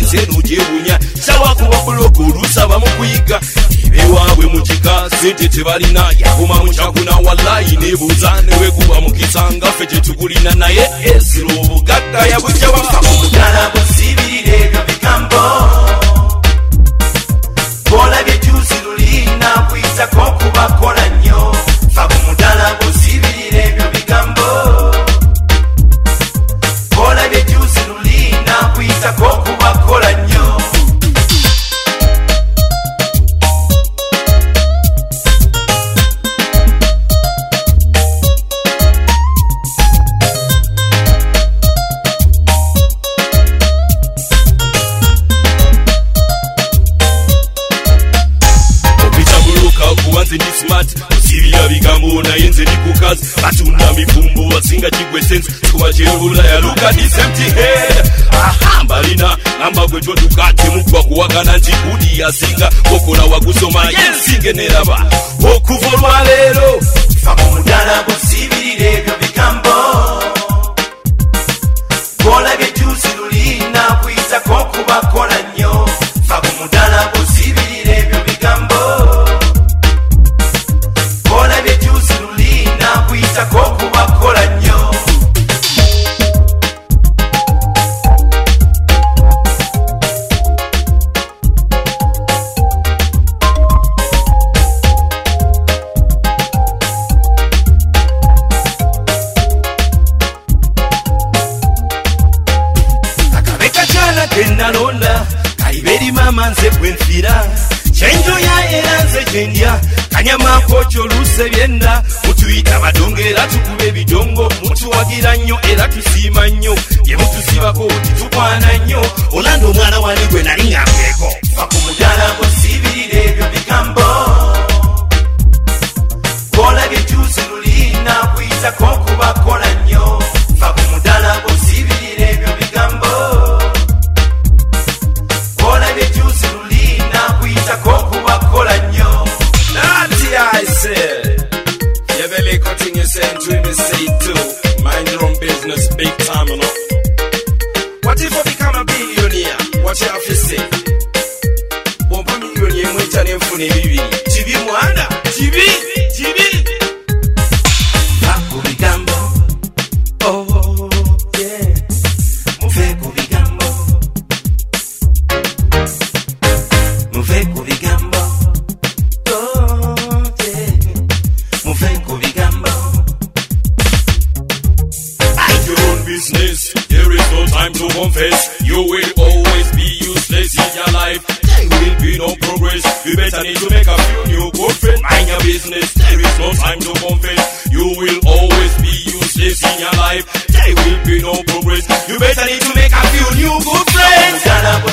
senu jebunya sawa kuba buloko lusaba mu kuyiga ewaabwe mu kika sente tebalina yakoma mu kyakuna wallahi nebuuza newe kuba mukisanga ffe tetugulina naye esiro obugagga yabujja bafa omudala busibirire ebyo bigambo bola byejuzi lulina kuyitako kubakola nnyo fa omudala busibirire ebyo bigambo bola byejuzi lulina kuyitako kubakola nnyo sibira bigambo naye nze ndikukazi batunda mifumbo basinga kigwe sense kuba kyebula ya look at this empty head mbalina namba gwe totukate mukwa kuwagana nti kudi yasinga okola wagusoma yensinge neraba okuva olwaleero fa omudala busibirire ebyo bigambo bola byejuzi lulina kuyitako kubakola nnyo fa omudala busibirire ebyo bigambo bola byejuzi lulina kuyitako kubakola nnyo nalonda kaiberi mama nze bwenfira kyenjoya era nze gyendya kanyama kokyo luse byenda mutuyita badongera tukuba ebidongo mutuwagira nnyo era tusiima nnyo bye mutusibako titukwana nnyo olanda omwana wani gwe nali ngambeeko fa ku mudala busibirire ebyo bigambo kola byejuzi lulina kuyitako kubakola nnyo fa ku mudala busibirire ebyo bigambo I said, you better continue saying to me, say too. Mind your own business, big time, you know. What if I become a billionaire? What you have to say? Bomba millionaire, mwita nemfune bibi. TV mwana, TV. Faku bigambo, oh yeah. Mufeku bigambo, mufeku bigambo. There is no time to confess. You will always be useless in your life. There will be no progress. You better need to make a few new good friends. Mind your business. There is no time to confess. You will always be useless in your life. There will be no progress. You better need to make a few new good friends.